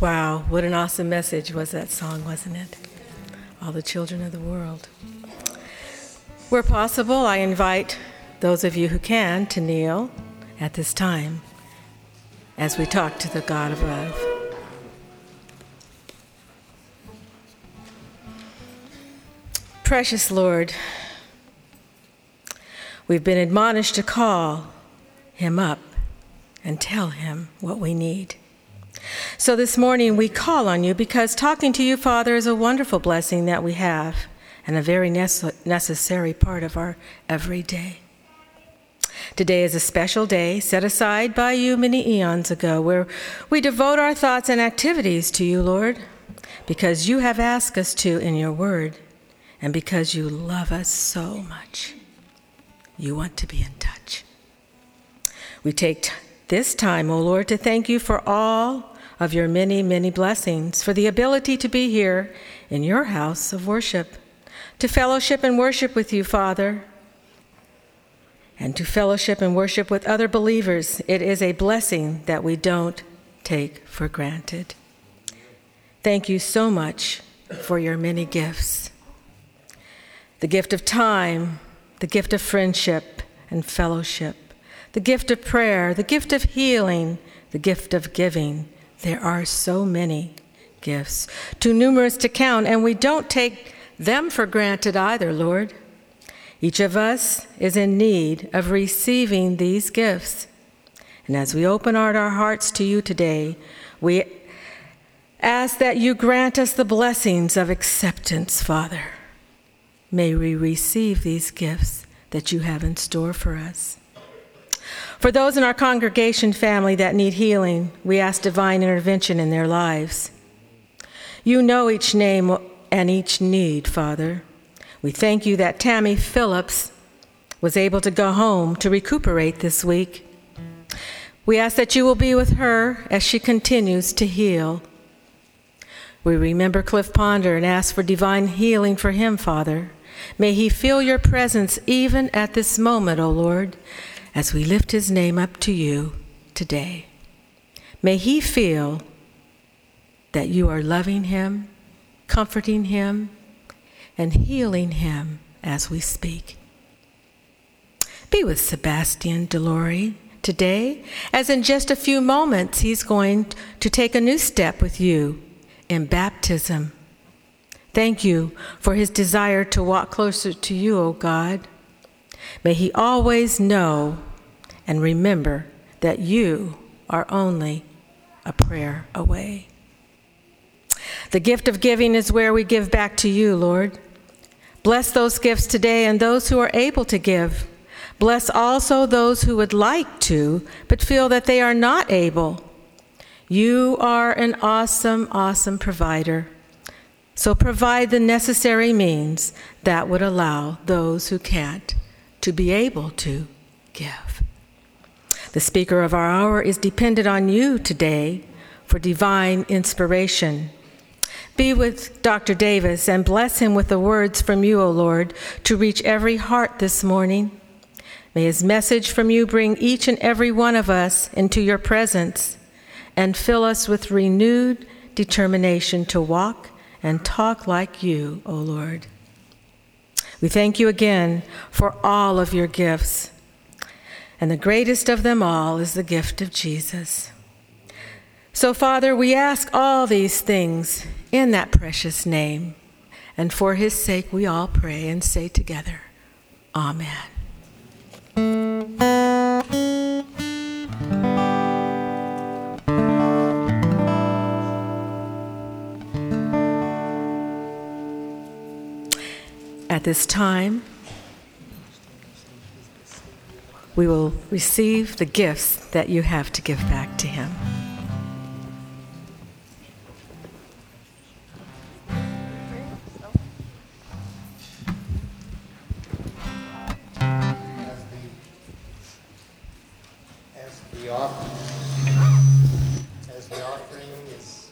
Wow, what an awesome message was that song, wasn't it? All the children of the world. Where possible, I invite those of you who can to kneel at this time as we talk to the God above. Precious Lord, we've been admonished to call him up and tell him what we need. So this morning we call on you because talking to you, Father, is a wonderful blessing that we have and a very necessary part of our everyday. Today is a special day set aside by you many eons ago where we devote our thoughts and activities to you, Lord, because you have asked us to in your word and because you love us so much. You want to be in touch. We take this time, O Lord, to thank you for all of your many, many blessings, for the ability to be here in your house of worship, to fellowship and worship with you, Father, and to fellowship and worship with other believers. It is a blessing that we don't take for granted. Thank you so much for your many gifts. The gift of time, the gift of friendship and fellowship, the gift of prayer, the gift of healing, the gift of giving. There are so many gifts, too numerous to count, and we don't take them for granted either, Lord. Each of us is in need of receiving these gifts. And as we open our hearts to you today, we ask that you grant us the blessings of acceptance, Father. May we receive these gifts that you have in store for us. For those in our congregation family that need healing, we ask divine intervention in their lives. You know each name and each need, Father. We thank you that Tammy Phillips was able to go home to recuperate this week. We ask that you will be with her as she continues to heal. We remember Cliff Ponder and ask for divine healing for him, Father. May he feel your presence even at this moment, O Lord, as we lift his name up to you today. May he feel that you are loving him, comforting him, and healing him as we speak. Be with Sebastian DeLore today, as in just a few moments he's going to take a new step with you in baptism. Thank you for his desire to walk closer to you, O God. May he always know and remember that you are only a prayer away. The gift of giving is where we give back to you, Lord. Bless those gifts today and those who are able to give. Bless also those who would like to, but feel that they are not able. You are an awesome, awesome provider. So provide the necessary means that would allow those who can't to be able to give. The speaker of our hour is dependent on you today for divine inspiration. Be with Dr. Davis and bless him with the words from you, O Lord, to reach every heart this morning. May his message from you bring each and every one of us into your presence and fill us with renewed determination to walk and talk like you, O Lord. We thank you again for all of your gifts. And the greatest of them all is the gift of Jesus. So, Father, we ask all these things in that precious name. And for his sake, we all pray and say together, Amen. At this time, we will receive the gifts that you have to give back to him. As the offering is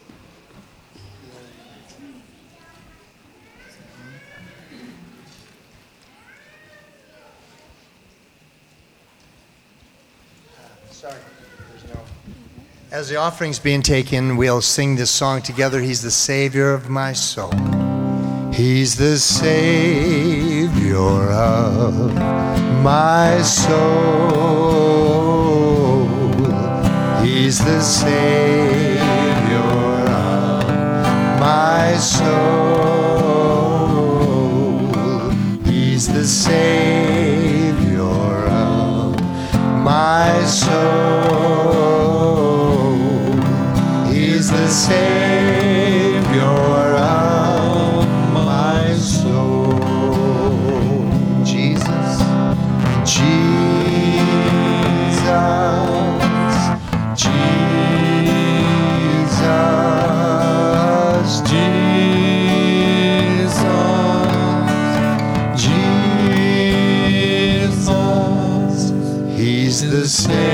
sorry, there's no As the offering's being taken, we'll sing this song together. He's the Savior of my soul. He's the Savior of my soul. He's the Savior of my soul. He's the Savior of my soul. He's the Savior of my soul. Jesus, Jesus, Jesus, Jesus, Jesus. He's the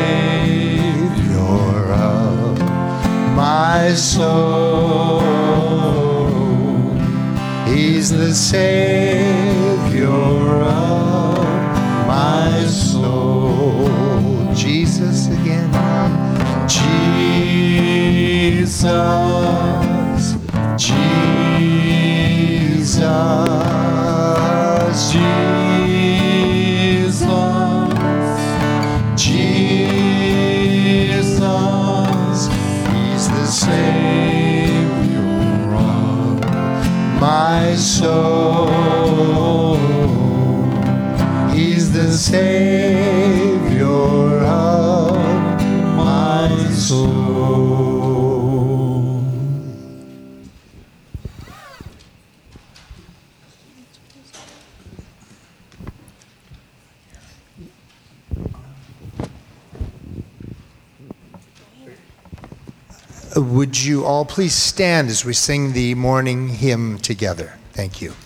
Savior of my soul. He's the Savior of my soul. Jesus again. Jesus, Jesus, Jesus, Jesus. He's the Savior of my soul. He's the Savior of my soul. Would you all please stand as we sing the morning hymn together? Thank you.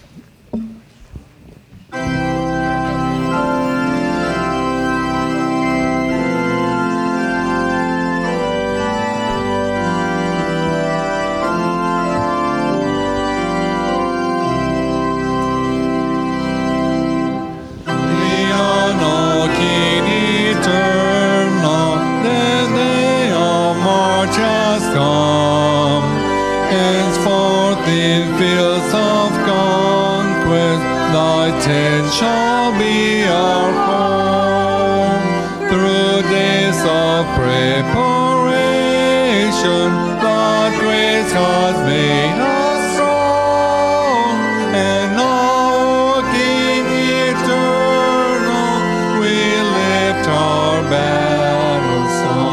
Shall be our home through days of preparation. But grace has made us strong, and now, King eternal, we lift our battle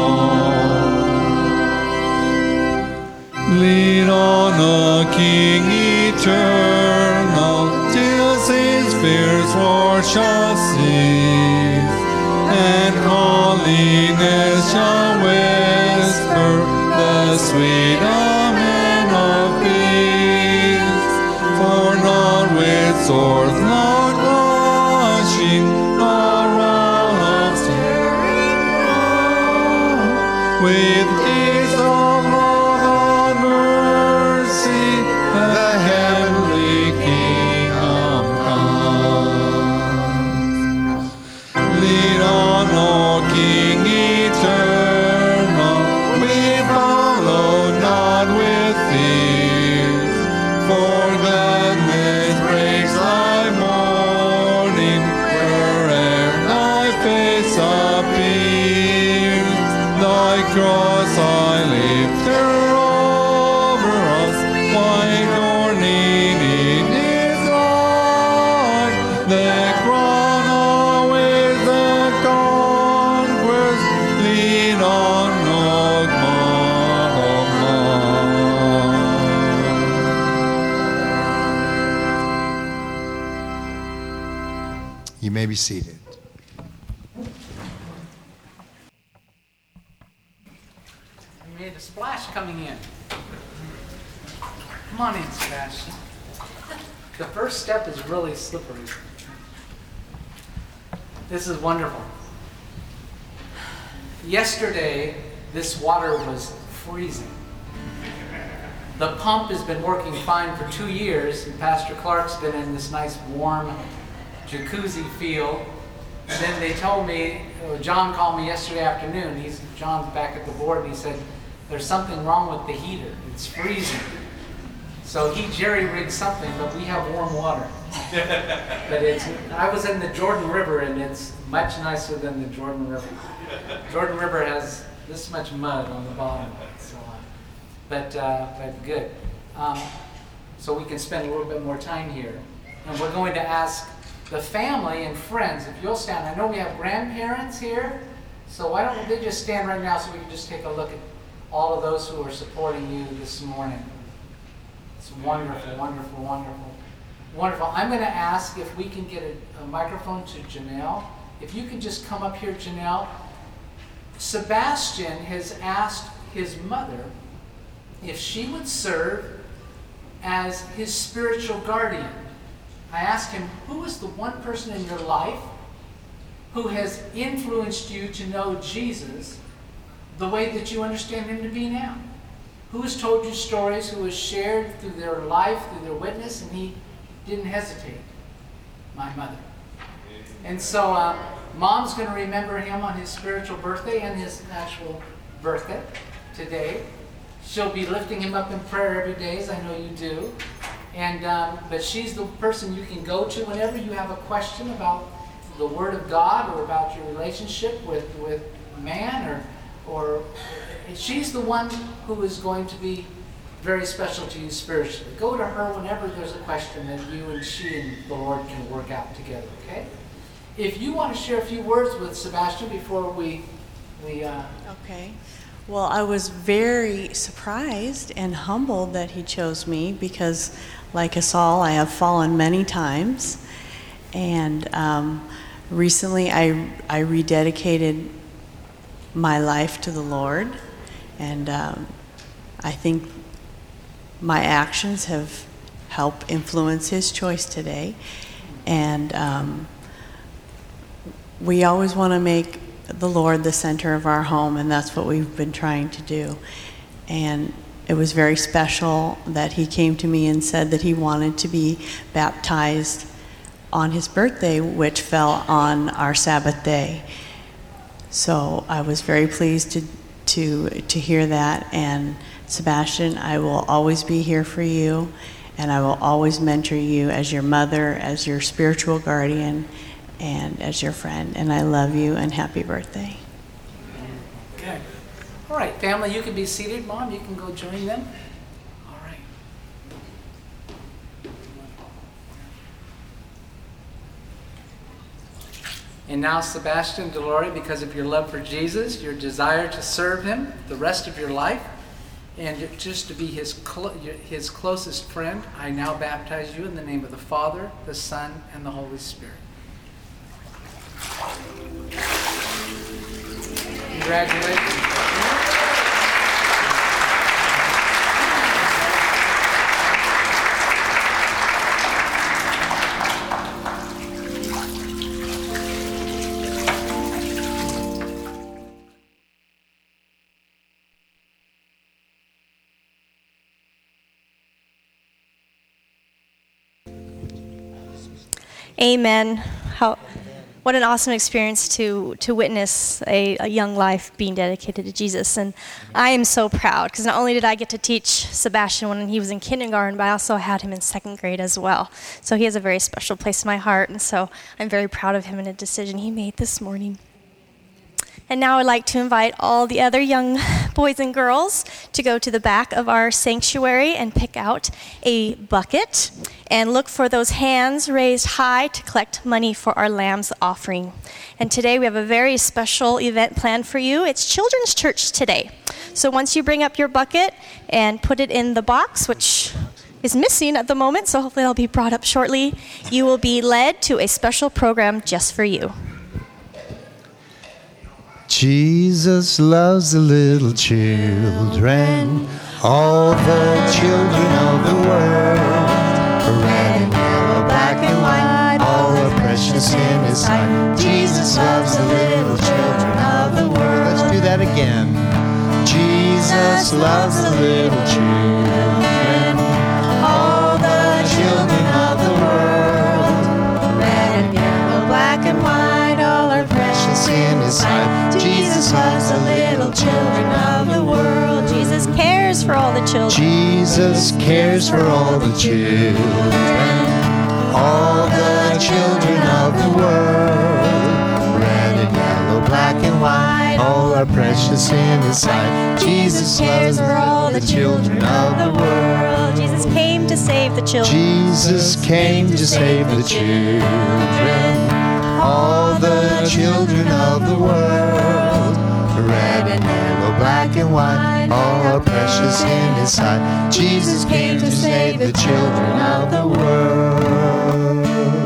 song. Lead on, O King eternal, his fierce war shall cease, and holiness shall whisper the sweet amen of peace. For not with swords, not clashing, nor wall of tearing wrong, with deeds of love and mercy, the heavenly Kingdom comes. Lead on, O King eternal, we follow not with fears, for gladness breaks thy morning, where'er thy face appears. Thy cross I lift over us, white ornate in his light, the crown always the conquest. Lead on, O God of love. You may be seated. We made a splash coming in. Come on in, Sebastian. The first step is really slippery. This is wonderful. Yesterday, this water was freezing. The pump has been working fine for 2 years, and Pastor Clark's been in this nice warm jacuzzi feel. And then they told me, John called me yesterday afternoon. John's back at the board, and he said, there's something wrong with the heater. It's freezing. So he jerry-rigged something, but we have warm water. But I was in the Jordan River, and it's much nicer than the Jordan River. Jordan River has this much mud on the bottom of it. So, but good. So we can spend a little bit more time here. And we're going to ask the family and friends, if you'll stand. I know we have grandparents here, so why don't they just stand right now so we can just take a look at all of those who are supporting you this morning. It's wonderful, wonderful, wonderful, wonderful. I'm going to ask if we can get a microphone to Janelle. If you could just come up here, Janelle. Sebastian has asked his mother if she would serve as his spiritual guardian. I asked him, who is the one person in your life who has influenced you to know Jesus the way that you understand him to be now? Who has told you stories, who has shared through their life, through their witness, and he didn't hesitate? My mother. And so Mom's going to remember him on his spiritual birthday and his actual birthday today. She'll be lifting him up in prayer every day, as I know you do. And but she's the person you can go to whenever you have a question about the Word of God or about your relationship with man, or she's the one who is going to be very special to you spiritually. Go to her whenever there's a question that you and she and the Lord can work out together, okay? If you want to share a few words with Sebastian before we Okay. Well, I was very surprised and humbled that he chose me because, like us all, I have fallen many times. And recently I rededicated my life to the Lord. And I think my actions have helped influence his choice today. And we always want to make the Lord the center of our home, and that's what we've been trying to do. And it was very special that he came to me and said that he wanted to be baptized on his birthday, which fell on our Sabbath day. So I was very pleased to hear that. And Sebastian, I will always be here for you, and I will always mentor you as your mother, as your spiritual guardian, and as your friend. And I love you, and happy birthday. Okay. All right, family, you can be seated. Mom, you can go join them. All right. And now, Sebastian, Delore, because of your love for Jesus, your desire to serve him the rest of your life, and just to be his closest friend, I now baptize you in the name of the Father, the Son, and the Holy Spirit. Congratulations. Amen. What an awesome experience to witness a young life being dedicated to Jesus. And I am so proud because not only did I get to teach Sebastian when he was in kindergarten, but I also had him in second grade as well. So he has a very special place in my heart. And so I'm very proud of him and a decision he made this morning. And now I'd like to invite all the other young boys and girls to go to the back of our sanctuary and pick out a bucket and look for those hands raised high to collect money for our Lamb's offering. And today we have a very special event planned for you. It's Children's Church today. So once you bring up your bucket and put it in the box, which is missing at the moment, so hopefully it'll be brought up shortly, you will be led to a special program just for you. Jesus loves the little children, all the children of the world. Red and yellow, black and white, all are precious in his sight. Jesus loves the little children of the world. Let's do that again. Jesus loves the little children, all the children of the world. Red and yellow, black and white, all are precious in his sight. Jesus loves the little children of the world. Jesus Jesus cares for all the children, all the children of the world. Red and yellow, black and white, all are precious in His sight. Jesus cares for all the children of the world. Jesus came to save the children. Jesus came to save the children, all the children of the world. Red and yellow, black and white, all are precious in His sight. Jesus came to save the children of the world.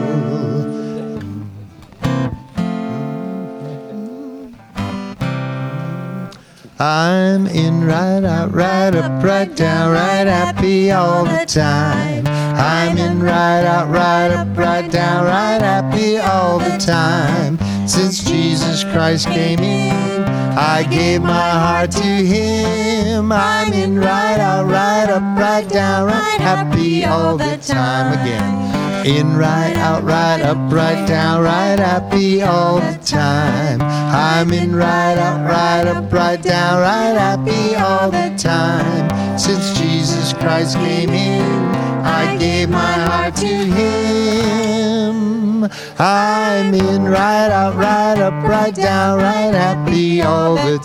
I'm in, right out, right up, right down, right happy all the time. I'm in, right out, right up, right down, right happy all the time. Since Jesus Christ came in, I gave my heart to Him. I'm in, right out, right up, right down, right happy all the time again. In, right out, right up, right down, right happy all the time. I'm in, right out, right up, right down, right happy all the time. Since Jesus Christ came in, I gave my heart to Him. I'm in, right out, right up, right down, right happy all the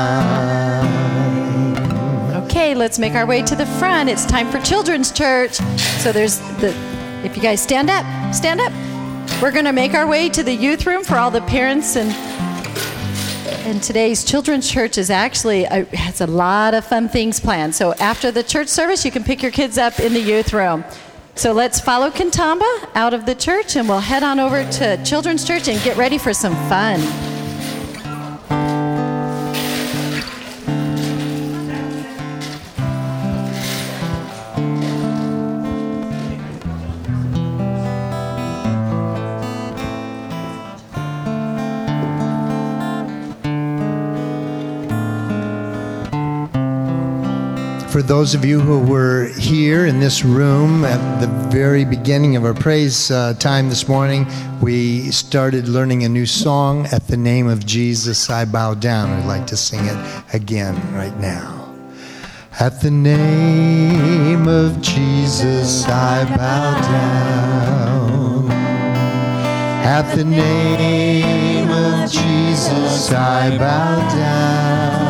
time. Okay, let's make our way to the front. It's time for Children's Church. So if you guys stand up. We're going to make our way to the youth room for all the parents, and today's Children's Church is actually has a lot of fun things planned. So after the church service, you can pick your kids up in the youth room. So let's follow Kintamba out of the church, and we'll head on over to Children's Church and get ready for some fun. For those of you who were here in this room at the very beginning of our praise time this morning, we started learning a new song, At the Name of Jesus I Bow Down. I'd like to sing it again right now. At the name of Jesus I bow down. At the name of Jesus I bow down.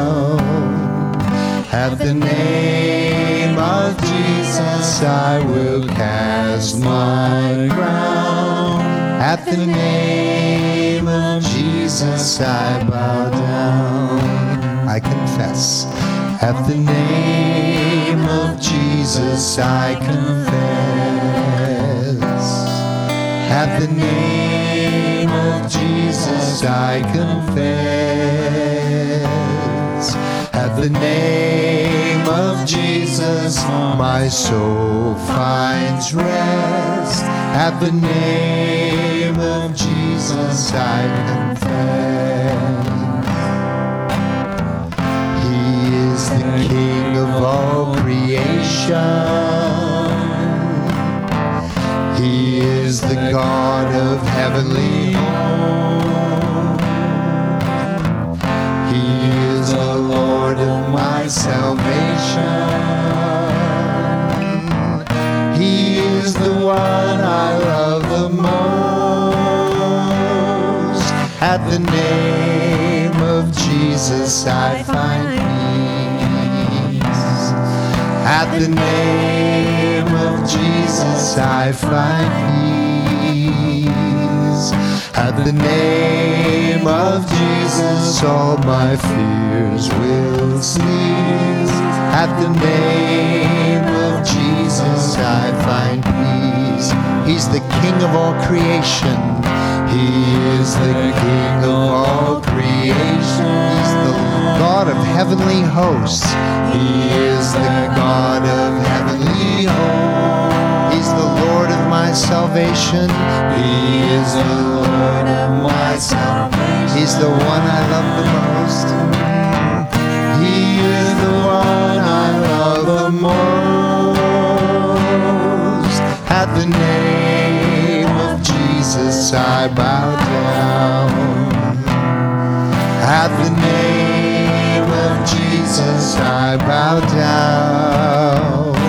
At the name of Jesus I will cast my crown. At the name of Jesus I bow down. I confess. At the name of Jesus I confess. At the name of Jesus I confess. At the name of Jesus my soul finds rest. At the name of Jesus I confess. He is the King of all creation. He is the God of heavenly home. He is the Lord of my salvation. He is the one I love the most. At the name of Jesus I find peace. At the name of Jesus I find peace. At the name of Jesus all my fears will cease. At the name of Jesus I find peace. He's the King of all creation. He is the King of all creation. He's the God of heavenly hosts. He is the God of heavenly hosts. He's the Lord of my salvation. He is the Lord of my salvation. He's the one I love the most. He is the one I love the most. At the name of Jesus I bow down. At the name of Jesus I bow down.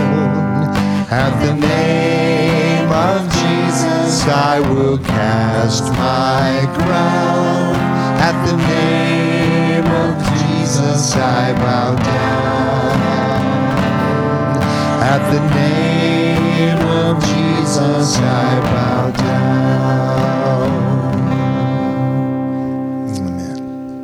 the name of Jesus I will cast my crown. At the name of Jesus I bow down. At the name of Jesus I bow down. Amen.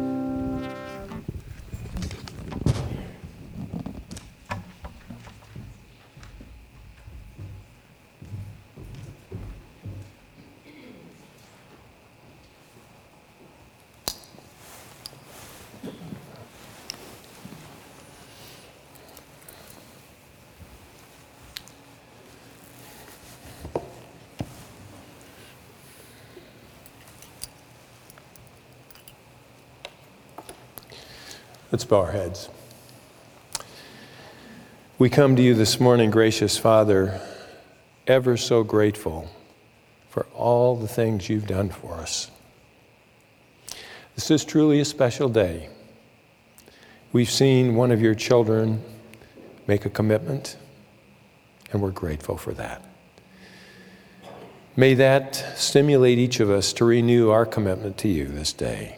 Let's bow our heads. We come to you this morning, gracious Father, ever so grateful for all the things you've done for us. This is truly a special day. We've seen one of your children make a commitment, and we're grateful for that. May that stimulate each of us to renew our commitment to you this day.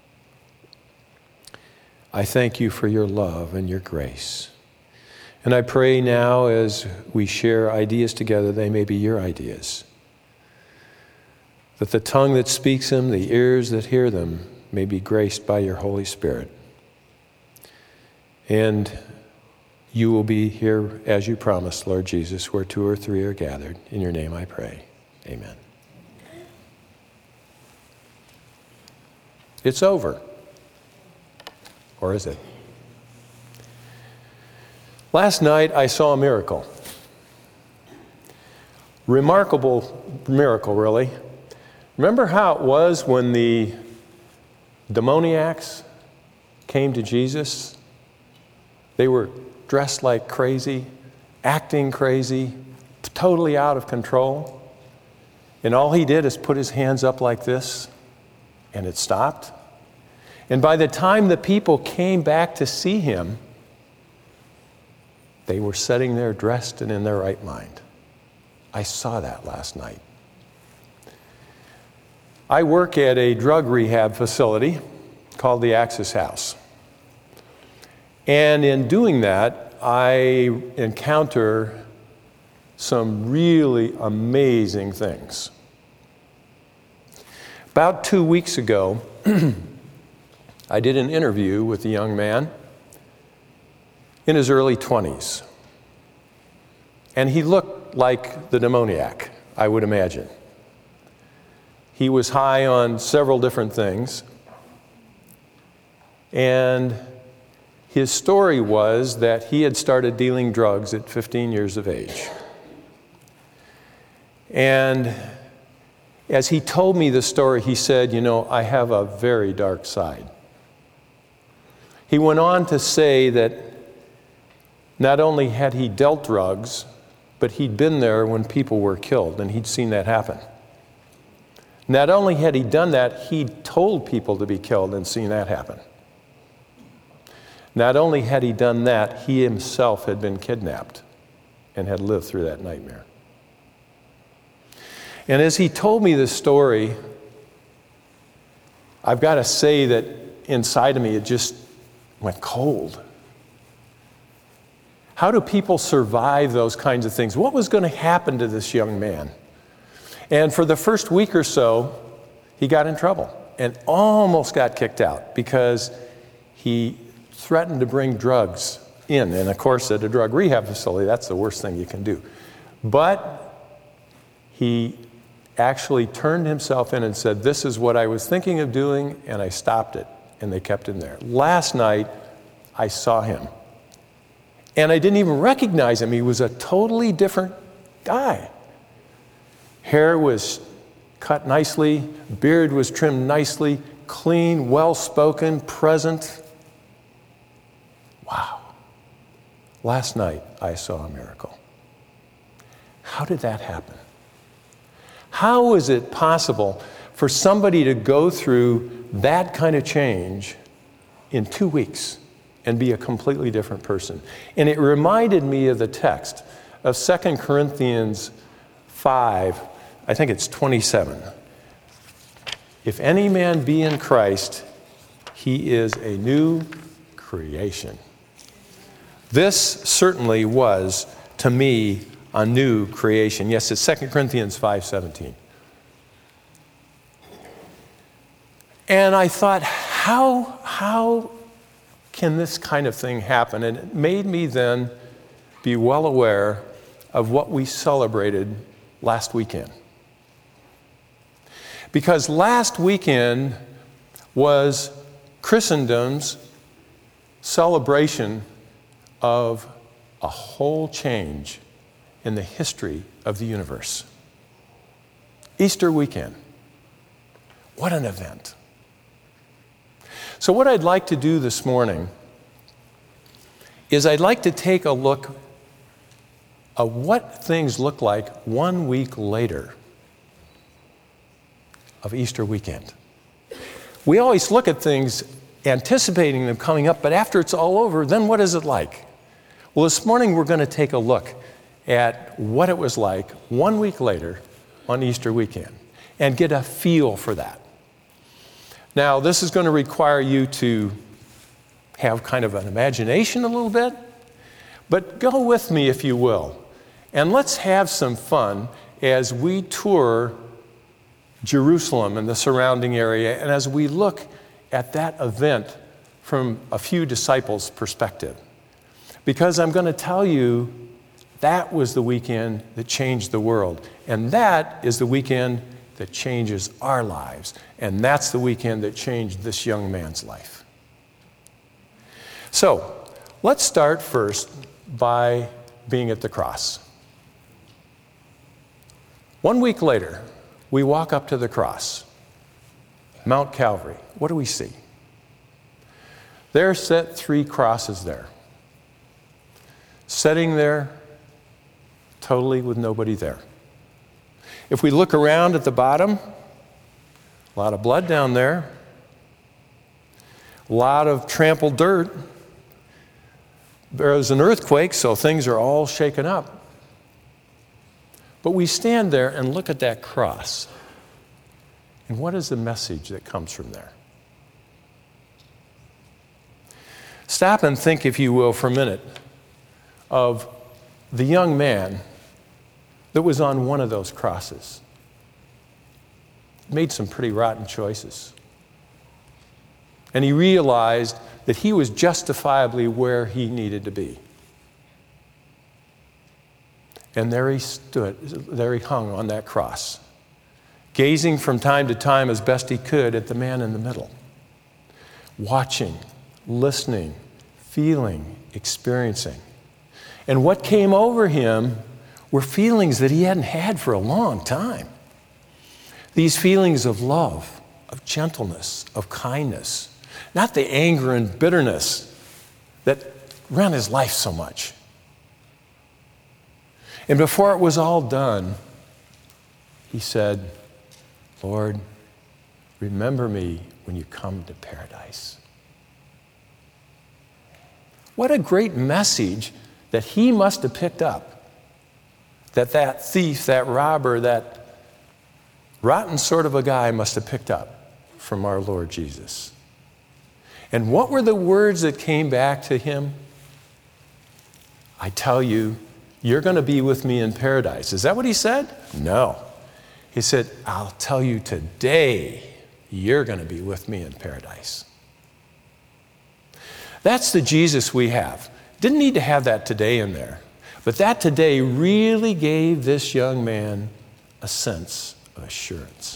I thank you for your love and your grace. And I pray now as we share ideas together, they may be your ideas. That the tongue that speaks them, the ears that hear them, may be graced by your Holy Spirit. And you will be here as you promised, Lord Jesus, where 2 or 3 are gathered. In your name I pray. Amen. It's over. Or is it? Last night I saw a miracle. Remarkable miracle, really. Remember how it was when the demoniacs came to Jesus? They were dressed like crazy, acting crazy, totally out of control. And all he did is put his hands up like this, and it stopped. And by the time the people came back to see him, they were sitting there dressed and in their right mind. I saw that last night. I work at a drug rehab facility called the Access House. And in doing that, I encounter some really amazing things. About 2 weeks ago, I did an interview with a young man in his early 20s. And he looked like the demoniac, I would imagine. He was high on several different things. And his story was that he had started dealing drugs at 15 years of age. And as he told me the story, he said, I have a very dark side. He went on to say that not only had he dealt drugs, but he'd been there when people were killed, and he'd seen that happen. Not only had he done that, he'd told people to be killed and seen that happen. Not only had he done that, he himself had been kidnapped and had lived through that nightmare. And as he told me this story, I've got to say that inside of me it just went cold. How do people survive those kinds of things? What was going to happen to this young man? And for the first week or so, he got in trouble and almost got kicked out because he threatened to bring drugs in. And of course, at a drug rehab facility, that's the worst thing you can do. But he actually turned himself in and said, this is what I was thinking of doing, and I stopped it. And they kept him there. Last night, I saw him. And I didn't even recognize him. He was a totally different guy. Hair was cut nicely, beard was trimmed nicely, clean, well-spoken, present. Wow. Last night, I saw a miracle. How did that happen? How is it possible for somebody to go through that kind of change in 2 weeks and be a completely different person? And it reminded me of the text of 2 Corinthians 5, I think it's 27. If any man be in Christ, he is a new creation. This certainly was, to me, a new creation. Yes, it's 2 Corinthians 5:17. And I thought, how can this kind of thing happen? And it made me then be well aware of what we celebrated last weekend. Because last weekend was Christendom's celebration of a whole change in the history of the universe. Easter weekend. What an event. So what I'd like to do this morning is I'd like to take a look at what things look like 1 week later of Easter weekend. We always look at things anticipating them coming up, but after it's all over, then what is it like? Well, this morning we're going to take a look at what it was like 1 week later on Easter weekend and get a feel for that. Now, this is going to require you to have kind of an imagination a little bit, but go with me if you will. And let's have some fun as we tour Jerusalem and the surrounding area, and as we look at that event from a few disciples' perspective. Because I'm going to tell you, that was the weekend that changed the world. And that is the weekend that changes our lives. And that's the weekend that changed this young man's life. So, let's start first by being at the cross. 1 week later, we walk up to the cross, Mount Calvary. What do we see? There set 3 crosses there, sitting there totally with nobody there. If we look around at the bottom, a lot of blood down there, a lot of trampled dirt. There was an earthquake, so things are all shaken up. But we stand there and look at that cross. And what is the message that comes from there? Stop and think, if you will, for a minute of the young man that was on one of those crosses. Made some pretty rotten choices. And he realized that he was justifiably where he needed to be. And there he stood, there he hung on that cross, gazing from time to time as best he could at the man in the middle, watching, listening, feeling, experiencing. And what came over him were feelings that he hadn't had for a long time. These feelings of love, of gentleness, of kindness, not the anger and bitterness that ran his life so much. And before it was all done, he said, Lord, remember me when you come to paradise. What a great message that he must have picked up. That thief, that robber, that rotten sort of a guy must have picked up from our Lord Jesus. And what were the words that came back to him? I tell you, you're going to be with me in paradise. Is that what he said? No. He said, I'll tell you today, you're going to be with me in paradise. That's the Jesus we have. Didn't need to have that today in there. But that today really gave this young man a sense of assurance.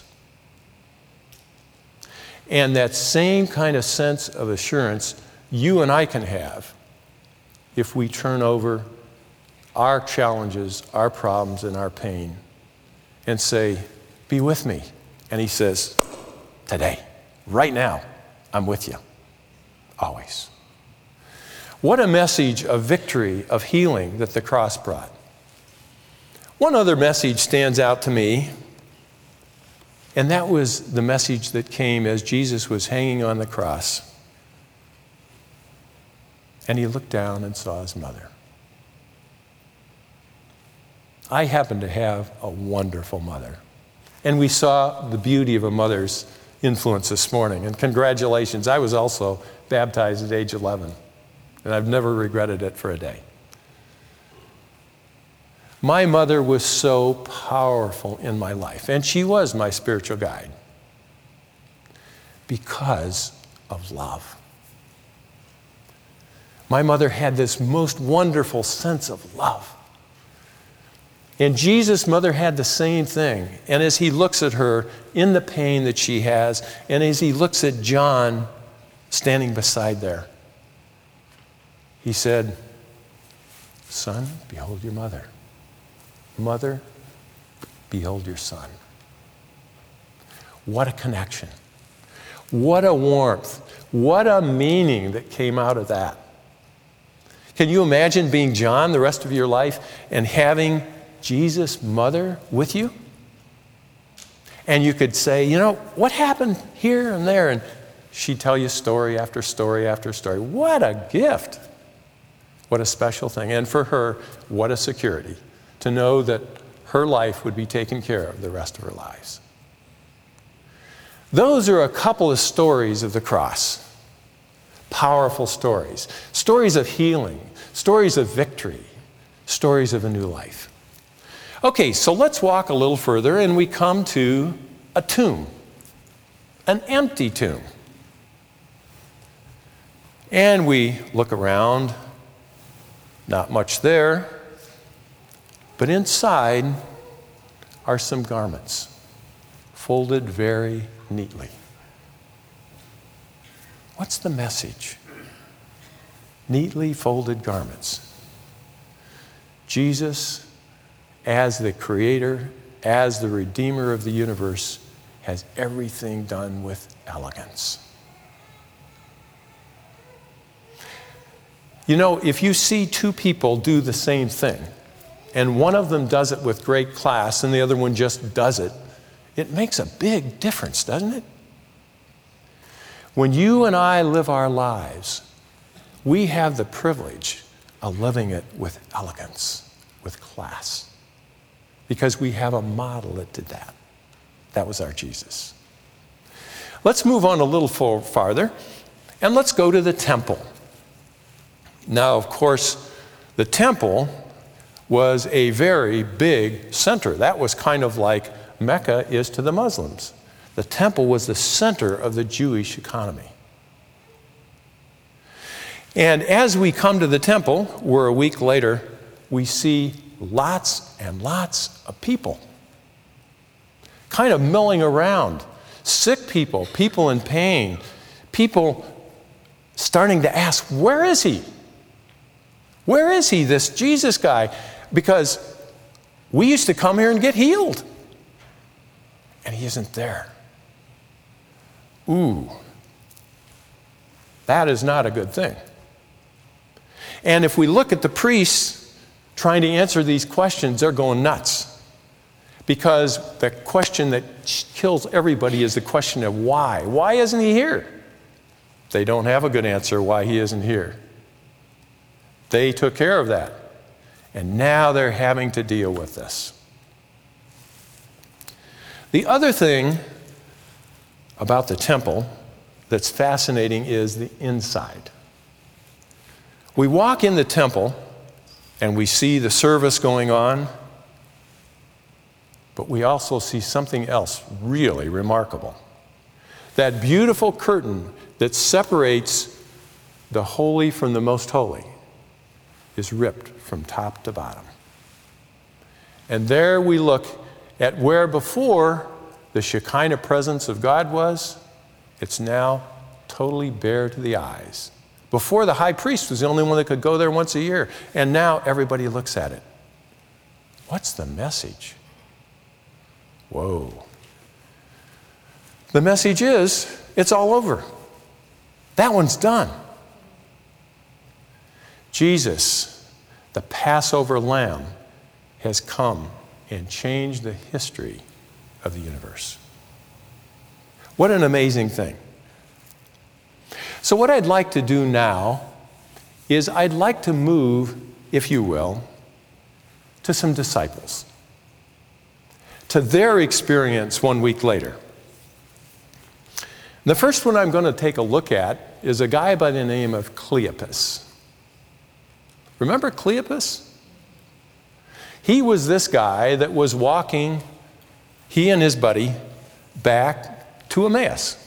And that same kind of sense of assurance you and I can have if we turn over our challenges, our problems, and our pain and say, be with me. And he says, today, right now, I'm with you, always. What a message of victory, of healing that the cross brought. One other message stands out to me, and that was the message that came as Jesus was hanging on the cross. And he looked down and saw his mother. I happen to have a wonderful mother. And we saw the beauty of a mother's influence this morning. And congratulations, I was also baptized at age 11. And I've never regretted it for a day. My mother was so powerful in my life, and she was my spiritual guide because of love. My mother had this most wonderful sense of love. And Jesus' mother had the same thing. And as he looks at her in the pain that she has, and as he looks at John standing beside there, he said, "Son, behold your mother. Mother, behold your son." What a connection. What a warmth. What a meaning that came out of that. Can you imagine being John the rest of your life and having Jesus' mother with you? And you could say, you know, what happened here and there? And she'd tell you story after story after story. What a gift. What a special thing. And for her, what a security to know that her life would be taken care of the rest of her lives. Those are a couple of stories of the cross. Powerful stories. Stories of healing. Stories of victory. Stories of a new life. Okay, so let's walk a little further and we come to a tomb. An empty tomb. And we look around. Not much there. But inside are some garments, folded very neatly. What's the message? Neatly folded garments. Jesus, as the creator, as the redeemer of the universe, has everything done with elegance. You know, if you see two people do the same thing, and one of them does it with great class and the other one just does it, it makes a big difference, doesn't it? When you and I live our lives, we have the privilege of living it with elegance, with class, because we have a model that did that. That was our Jesus. Let's move on a little farther, and let's go to the temple. Now, of course, the temple was a very big center. That was kind of like Mecca is to the Muslims. The temple was the center of the Jewish economy. And as we come to the temple, we're a week later, we see lots and lots of people kind of milling around. Sick people, people in pain, people starting to ask, where is he? Where is he, this Jesus guy? Because we used to come here and get healed. And he isn't there. Ooh. That is not a good thing. And if we look at the priests trying to answer these questions, they're going nuts. Because the question that kills everybody is the question of why. Why isn't he here? They don't have a good answer why he isn't here. They took care of that. And now they're having to deal with this. The other thing about the temple that's fascinating is the inside. We walk in the temple and we see the service going on, but we also see something else really remarkable. That beautiful curtain that separates the holy from the most holy is ripped from top to bottom. And there we look at where before the Shekinah presence of God was, it's now totally bare to the eyes. Before, the high priest was the only one that could go there once a year, and now everybody looks at it. What's the message? Whoa. The message is, it's all over. That one's done. Jesus, the Passover lamb, has come and changed the history of the universe. What an amazing thing. So what I'd like to do now is I'd like to move, if you will, to some disciples, to their experience 1 week later. The first one I'm going to take a look at is a guy by the name of Cleopas. Remember Cleopas? He was this guy that was walking, he and his buddy, back to Emmaus.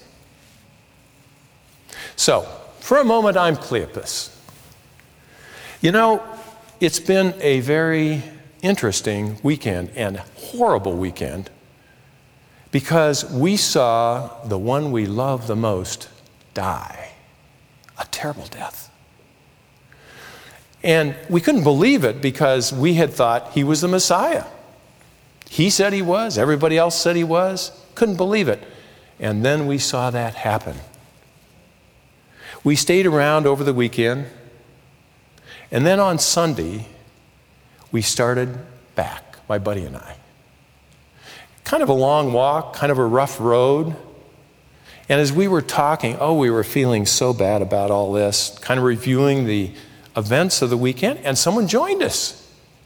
So, for a moment, I'm Cleopas. You know, it's been a very interesting weekend and horrible weekend because we saw the one we love the most die. A terrible death. And we couldn't believe it because we had thought he was the Messiah. He said he was. Everybody else said he was. Couldn't believe it. And then we saw that happen. We stayed around over the weekend. And then on Sunday, we started back, my buddy and I. Kind of a long walk, kind of a rough road. And as we were talking, we were feeling so bad about all this, kind of reviewing the events of the weekend, and someone joined us.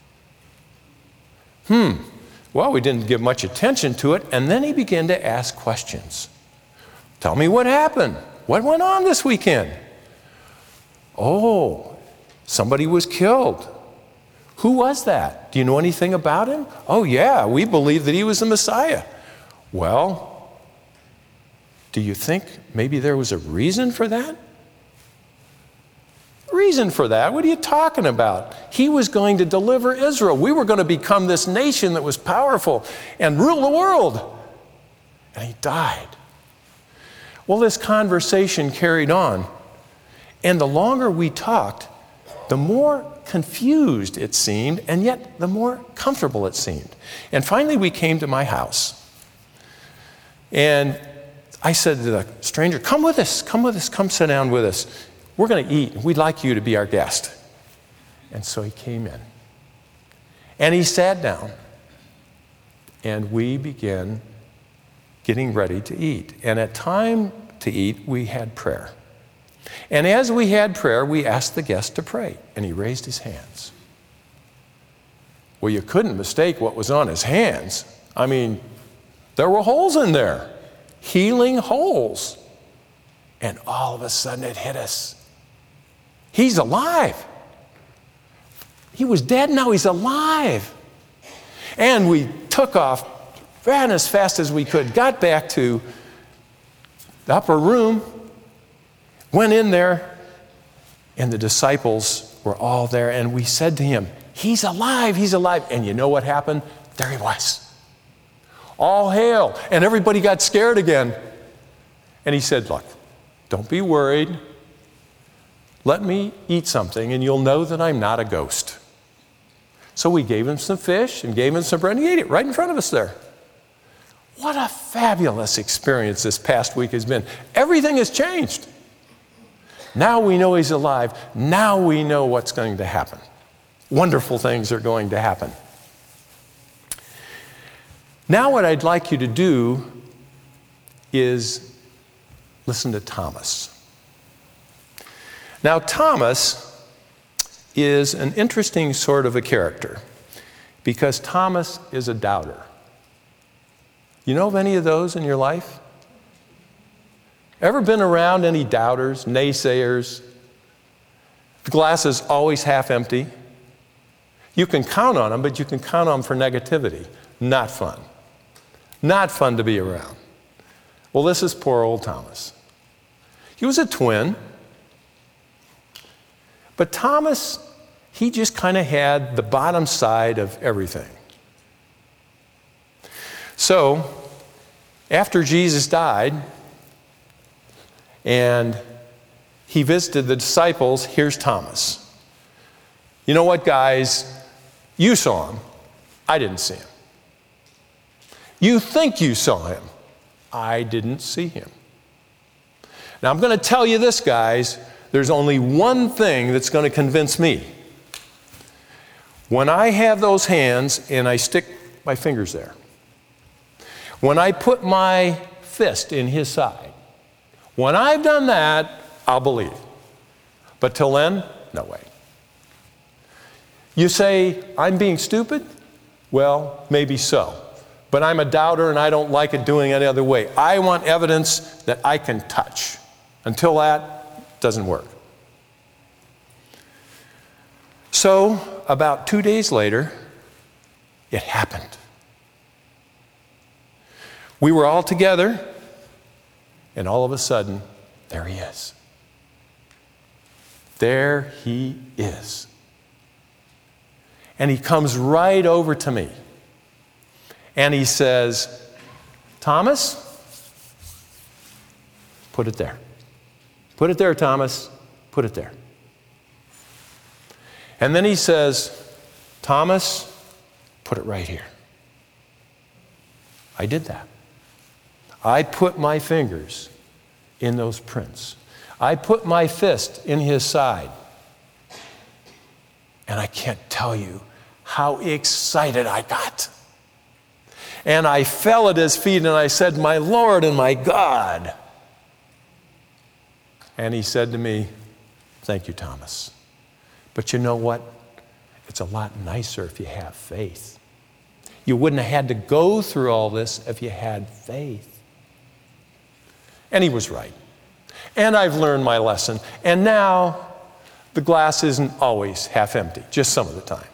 Well, we didn't give much attention to it, and then he began to ask questions. Tell me what happened. What went on this weekend? Oh, somebody was killed. Who was that? Do you know anything about him? Oh, yeah, we believe that he was the Messiah. Well, do you think maybe there was a reason for that? Reason for that? What are you talking about? He was going to deliver Israel. We were going to become this nation that was powerful and rule the world. And he died. Well, this conversation carried on. And the longer we talked, the more confused it seemed, and yet the more comfortable it seemed. And finally we came to my house. And I said to the stranger, come with us, come sit down with us. We're going to eat. We'd like you to be our guest. And so he came in. And he sat down. And we began getting ready to eat. And at time to eat, we had prayer. And as we had prayer, we asked the guest to pray. And he raised his hands. Well, you couldn't mistake what was on his hands. I mean, there were holes in there. Healing holes. And all of a sudden it hit us. He's alive. He was dead, now he's alive. And we took off, ran as fast as we could, got back to the upper room, went in there, and the disciples were all there, and we said to him, he's alive, he's alive. And you know what happened? There he was. All hail. And everybody got scared again. And he said, look, don't be worried. Let me eat something and you'll know that I'm not a ghost. So we gave him some fish and gave him some bread and he ate it right in front of us there. What a fabulous experience this past week has been. Everything has changed. Now we know he's alive. Now we know what's going to happen. Wonderful things are going to happen. Now what I'd like you to do is listen to Thomas. Now Thomas is an interesting sort of a character because Thomas is a doubter. You know of any of those in your life? Ever been around any doubters, naysayers? The glass is always half empty. You can count on them, but you can count on them for negativity. Not fun. Not fun to be around. Well, this is poor old Thomas. He was a twin. But Thomas, he just kind of had the bottom side of everything. So, after Jesus died and he visited the disciples, here's Thomas. You know what, guys? You saw him. I didn't see him. You think you saw him. I didn't see him. Now, I'm going to tell you this, guys. There's only one thing that's going to convince me. When I have those hands and I stick my fingers there, when I put my fist in his side, when I've done that, I'll believe. But till then, no way. You say, I'm being stupid? Well, maybe so. But I'm a doubter and I don't like it doing any other way. I want evidence that I can touch. Until that, doesn't work. So, about 2 days later, it happened. We were all together, and all of a sudden, there he is. There he is. And he comes right over to me. And he says, Thomas, put it there. Put it there, Thomas. Put it there. And then he says, Thomas, put it right here. I did that. I put my fingers in those prints. I put my fist in his side. And I can't tell you how excited I got. And I fell at his feet and I said, my Lord and my God. And he said to me, thank you, Thomas. But you know what? It's a lot nicer if you have faith. You wouldn't have had to go through all this if you had faith. And he was right. And I've learned my lesson. And now the glass isn't always half empty, just some of the time.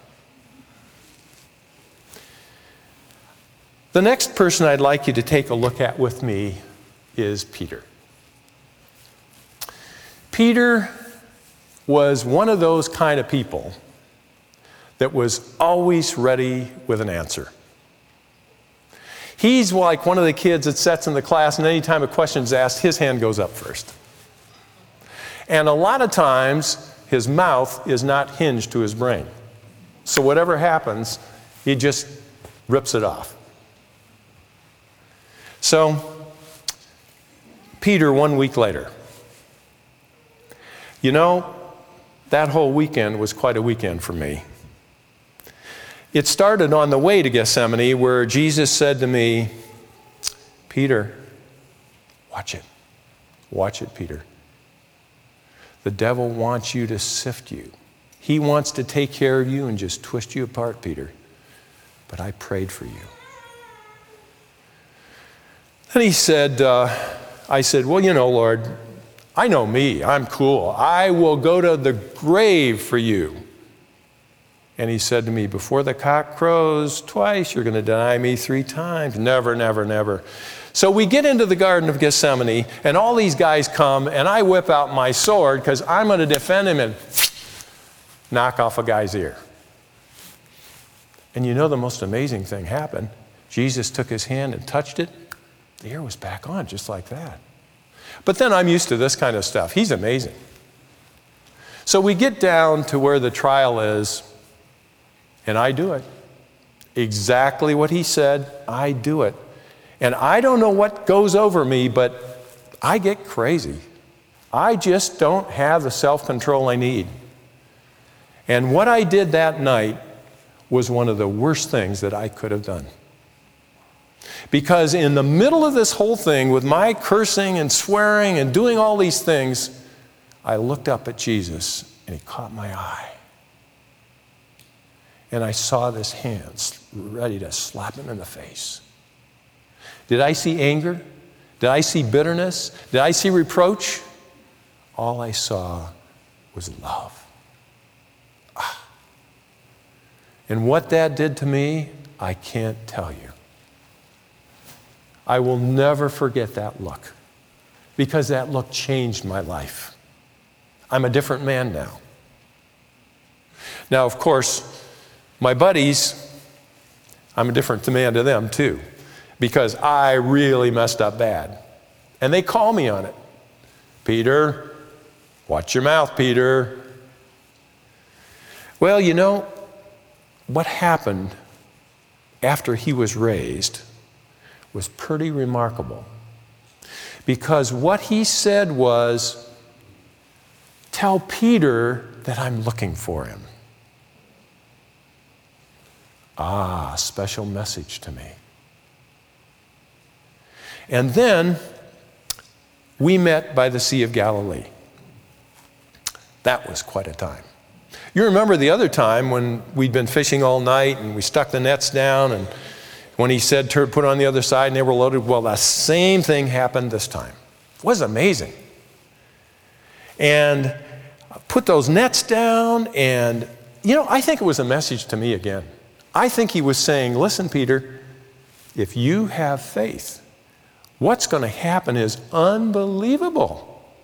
The next person I'd like you to take a look at with me is Peter. Peter was one of those kind of people that was always ready with an answer. He's like one of the kids that sits in the class, and any time a question is asked, his hand goes up first. And a lot of times, his mouth is not hinged to his brain. So whatever happens, he just rips it off. So, Peter, 1 week later. You know, that whole weekend was quite a weekend for me. It started on the way to Gethsemane where Jesus said to me, Peter, watch it. Watch it, Peter. The devil wants you to sift you. He wants to take care of you and just twist you apart, Peter. But I prayed for you. Then he said, I said, well, you know, Lord, I know me. I'm cool. I will go to the grave for you. And he said to me, before the cock crows twice, you're going to deny me 3 times. Never, never, never. So we get into the Garden of Gethsemane, and all these guys come, and I whip out my sword because I'm going to defend him and knock off a guy's ear. And you know the most amazing thing happened. Jesus took his hand and touched it. The ear was back on just like that. But then I'm used to this kind of stuff. He's amazing. So we get down to where the trial is, and I do it. Exactly what he said, I do it. And I don't know what goes over me, but I get crazy. I just don't have the self-control I need. And what I did that night was one of the worst things that I could have done. Because in the middle of this whole thing, with my cursing and swearing and doing all these things, I looked up at Jesus and he caught my eye. And I saw this hand ready to slap him in the face. Did I see anger? Did I see bitterness? Did I see reproach? All I saw was love. And what that did to me, I can't tell you. I will never forget that look, because that look changed my life. I'm a different man now. Now, of course, my buddies, I'm a different man to them too, because I really messed up bad. And they call me on it. Peter, watch your mouth, Peter. Well, you know, what happened after he was raised was pretty remarkable. Because what he said was, tell Peter that I'm looking for him. Ah, special message to me. And then we met by the Sea of Galilee. That was quite a time. You remember the other time when we'd been fishing all night and we stuck the nets down, and when he said put it on the other side and they were loaded? Well, the same thing happened this time. It was amazing. And I put those nets down, and I think it was a message to me again. I think he was saying, listen, Peter, if you have faith, what's going to happen is unbelievable.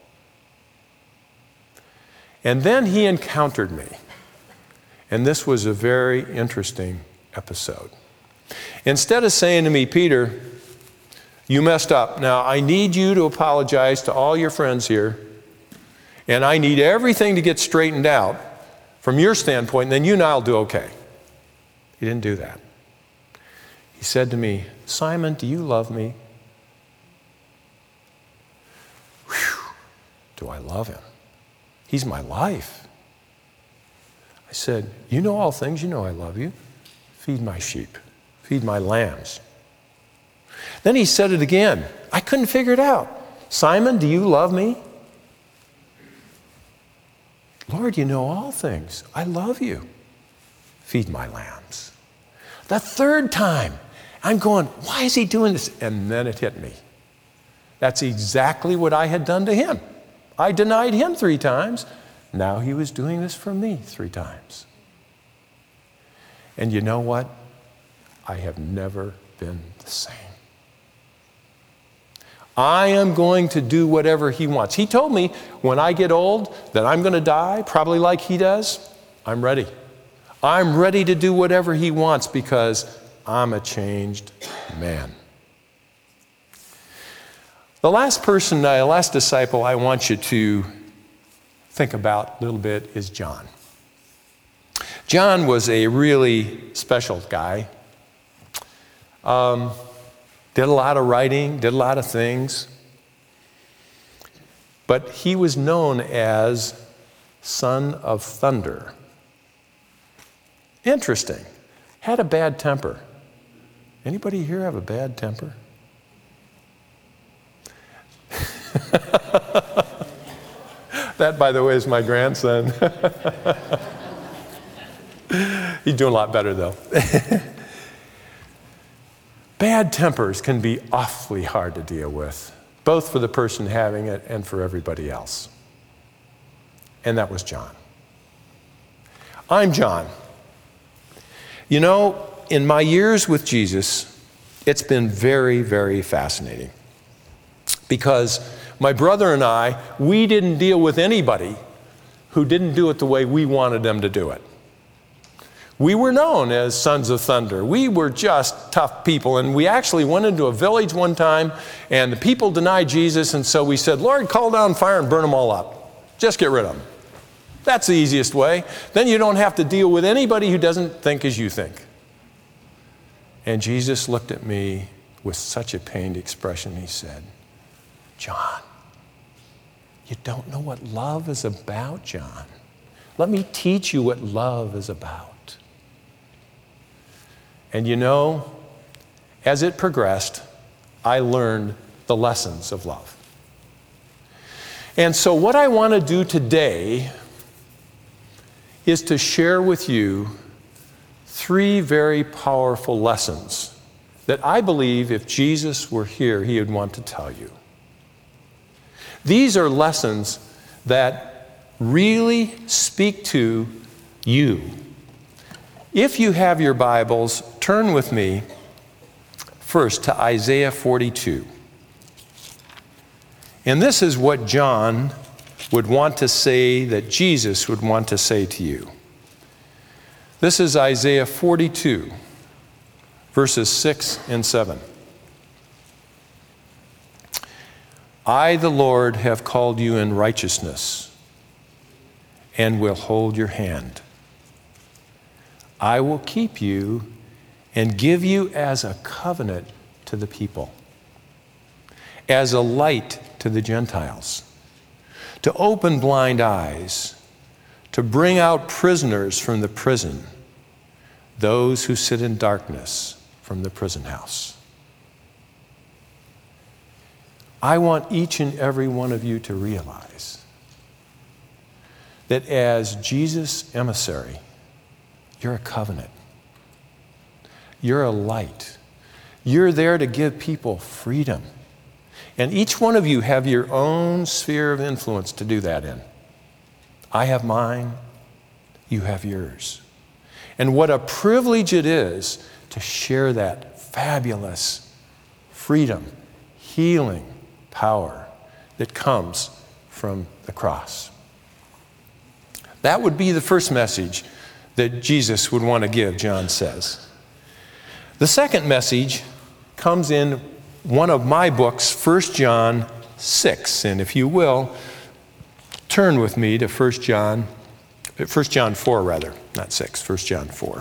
And then he encountered me. And this was a very interesting episode. Instead of saying to me, Peter, you messed up. Now, I need you to apologize to all your friends here. And I need everything to get straightened out from your standpoint, and then you and I'll do okay. He didn't do that. He said to me, Simon, do you love me? Whew, do I love him? He's my life. I said, you know all things, you know I love you. Feed my sheep, feed my lambs. Then he said it again. I couldn't figure it out. Simon, do you love me? Lord, you know all things. I love you. Feed my lambs. The third time, I'm going, why is he doing this? And then it hit me. That's exactly what I had done to him. I denied him 3 times. Now he was doing this for me 3 times. And you know what? I have never been the same. I am going to do whatever he wants. He told me when I get old that I'm going to die, probably like he does. I'm ready. I'm ready to do whatever he wants because I'm a changed man. The last disciple I want you to think about a little bit is John. John was a really special guy. Did a lot of writing, did a lot of things. But he was known as Son of Thunder. Interesting. Had a bad temper. Anybody here have a bad temper? That, by the way, is my grandson. He's doing a lot better, though. Bad tempers can be awfully hard to deal with, both for the person having it and for everybody else. And that was John. I'm John. You know, in my years with Jesus, it's been very, very fascinating. Because my brother and I, we didn't deal with anybody who didn't do it the way we wanted them to do it. We were known as Sons of Thunder. We were just tough people. And we actually went into a village one time, and the people denied Jesus, and so we said, Lord, call down fire and burn them all up. Just get rid of them. That's the easiest way. Then you don't have to deal with anybody who doesn't think as you think. And Jesus looked at me with such a pained expression. He said, John, you don't know what love is about, John. Let me teach you what love is about. And you know, as it progressed, I learned the lessons of love. And so what I want to do today is to share with you 3 very powerful lessons that I believe if Jesus were here, he would want to tell you. These are lessons that really speak to you. If you have your Bibles, turn with me first to Isaiah 42. And this is what John would want to say that Jesus would want to say to you. This is Isaiah 42, verses 6 and 7. I, the Lord, have called you in righteousness and will hold your hand. I will keep you and give you as a covenant to the people, as a light to the Gentiles, to open blind eyes, to bring out prisoners from the prison, those who sit in darkness from the prison house. I want each and every one of you to realize that as Jesus' emissary, you're a covenant. You're a light. You're there to give people freedom. And each one of you have your own sphere of influence to do that in. I have mine, you have yours. And what a privilege it is to share that fabulous freedom, healing power that comes from the cross. That would be the first message that Jesus would want to give, John says. The second message comes in one of my books, 1 John 6. And if you will, turn with me to 1 John 4 rather, not 6, 1 John 4.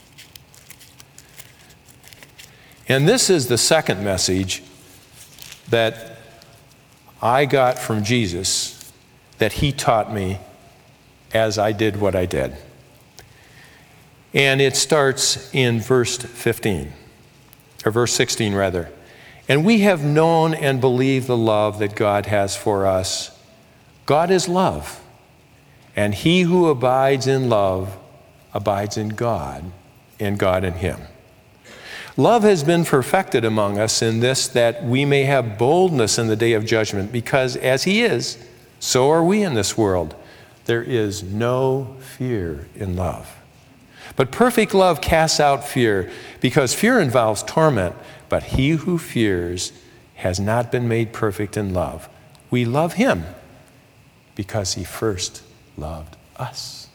And this is the second message that I got from Jesus that he taught me as I did what I did. And it starts in verse 16 rather. And we have known and believed the love that God has for us. God is love, and he who abides in love abides in God, and God in him. Love has been perfected among us in this, that we may have boldness in the day of judgment, because as he is, so are we in this world. There is no fear in love. But perfect love casts out fear, because fear involves torment, but he who fears has not been made perfect in love. We love him because he first loved us.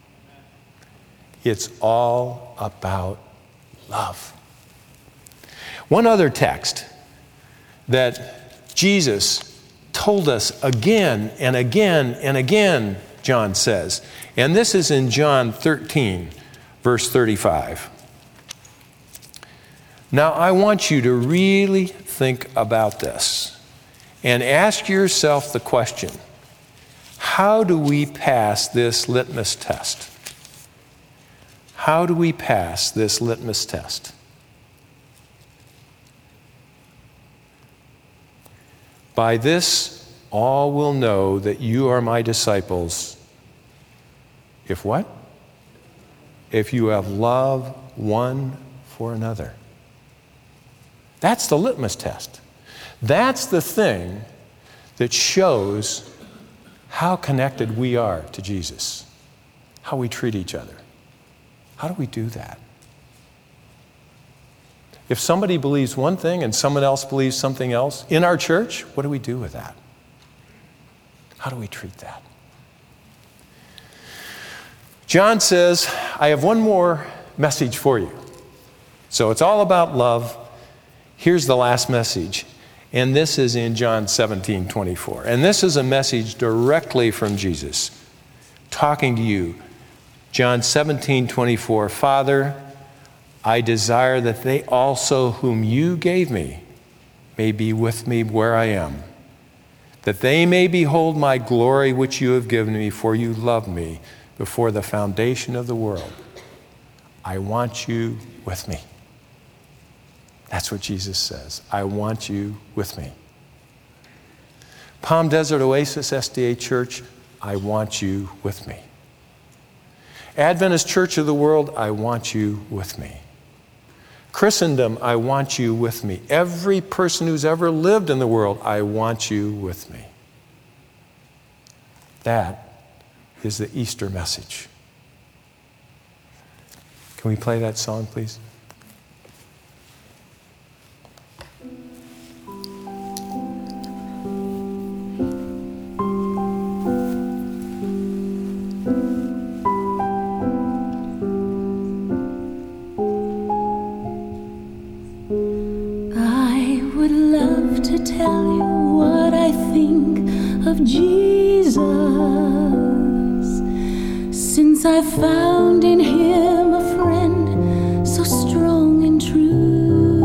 It's all about love. One other text that Jesus told us again and again and again, John says, and this is in John 13, verse 35. Now, I want you to really think about this and ask yourself the question, how do we pass this litmus test? How do we pass this litmus test? By this, all will know that you are my disciples. If what? If you have love one for another. That's the litmus test. That's the thing that shows how connected we are to Jesus, how we treat each other. How do we do that? If somebody believes one thing and someone else believes something else in our church, what do we do with that? How do we treat that? John says, I have one more message for you. So it's all about love. Here's the last message. And this is in John 17:24. And this is a message directly from Jesus, talking to you. John 17:24. Father, I desire that they also whom you gave me may be with me where I am, that they may behold my glory which you have given me, for you loved me before the foundation of the world. I want you with me. That's what Jesus says. I want you with me. Palm Desert Oasis SDA Church, I want you with me. Adventist Church of the World, I want you with me. Christendom, I want you with me. Every person who's ever lived in the world, I want you with me. That is the Easter message. Can we play that song, please? Tell you what I think of Jesus, since I found in him a friend so strong and true.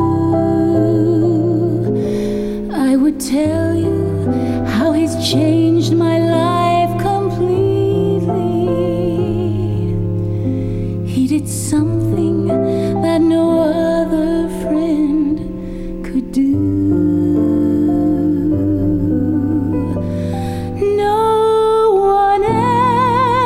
I would tell you how he's changed my life completely. He did something that no other friend could do. No one else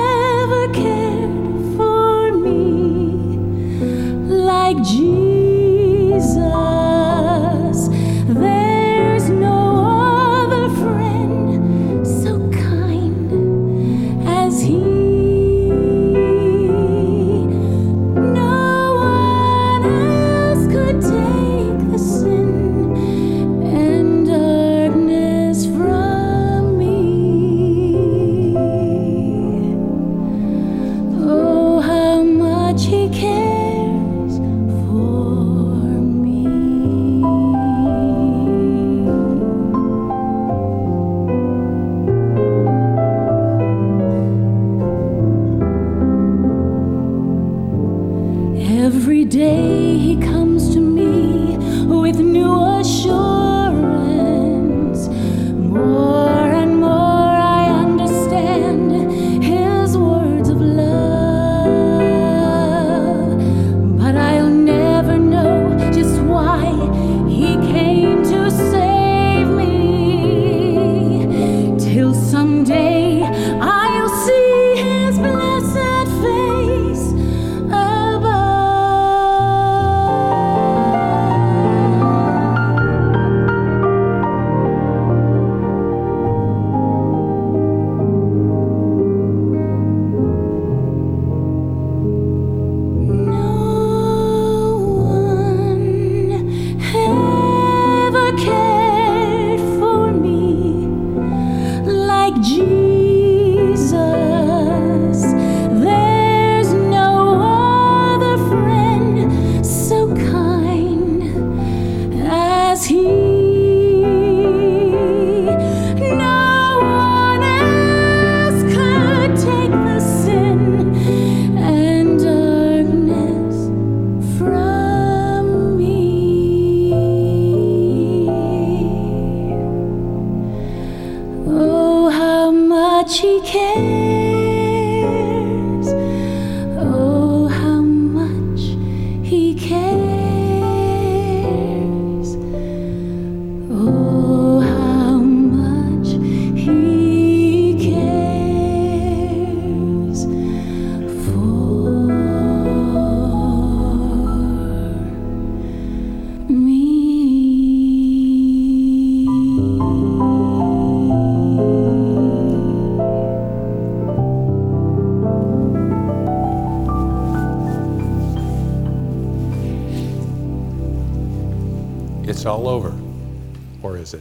it's all over. Or is it?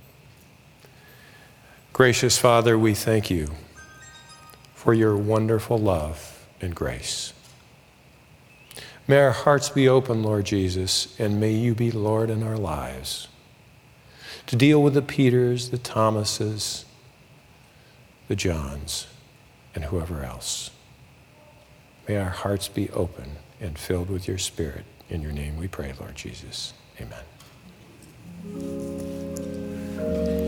Gracious Father, we thank you for your wonderful love and grace. May our hearts be open, Lord Jesus, and may you be Lord in our lives to deal with the Peters, the Thomases, the Johns, and whoever else. May our hearts be open and filled with your Spirit. In your name we pray, Lord Jesus. Amen.